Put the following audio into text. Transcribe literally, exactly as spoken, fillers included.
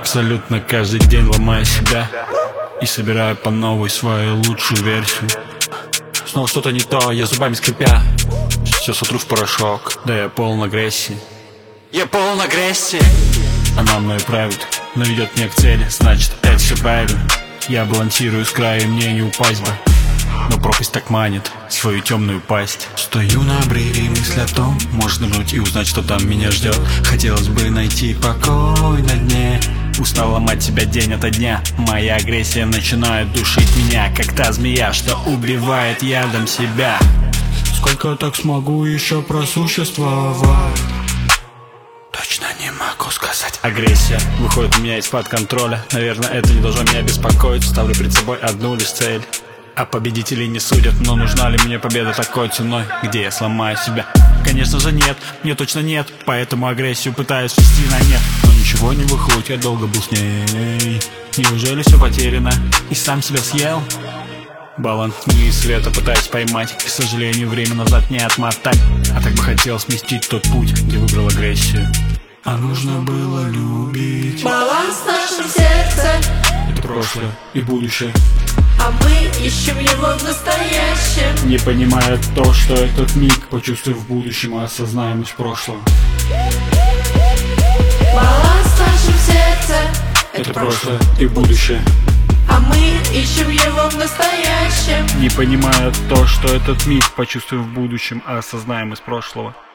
абсолютно каждый день ломаю себя и собираю по новой свою лучшую версию. Снова что-то не то, я зубами скрипя все сотру в порошок. Да, я полон агрессии. Я полон агрессии. Она мною правит, но ведет меня к цели, значит это все правильно. Я балансирую с края, мне не упасть бы, но пропасть так манит свою темную пасть. Стою на обрыве, мысль о том, может нырнуть и узнать, что там меня ждет. Хотелось бы найти покой на дне. Устал ломать себя день ото дня. Моя агрессия начинает душить меня, как та змея, что убивает ядом себя. Сколько так смогу еще просуществовать? Точно не могу сказать. Агрессия выходит у меня из-под контроля. Наверное, это не должно меня беспокоить. Ставлю перед собой одну лишь цель. А победителей не судят, но нужна ли мне победа такой ценой, где я сломаю себя? Конечно же нет, мне точно нет, поэтому агрессию пытаюсь свести на нет. Но ничего не выходит, я долго был с ней. Неужели все потеряно и сам себя съел? Баланс тьмы и света пытаюсь поймать, к сожалению, время назад не отмотать. А так бы хотел сместить тот путь, где выбрал агрессию. А нужно было любить. Баланс в нашем сердце. Это прошлое и будущее, а мы ищем его в настоящем. не понимая то, что этот миг почувствуй в будущем, а осознаемость прошлого. Баланс в нашем сердце. Это прошлое и будущее, а мы ищем его в настоящем. не понимая то, что этот миг почувствуй в будущем, а осознаемость прошлого.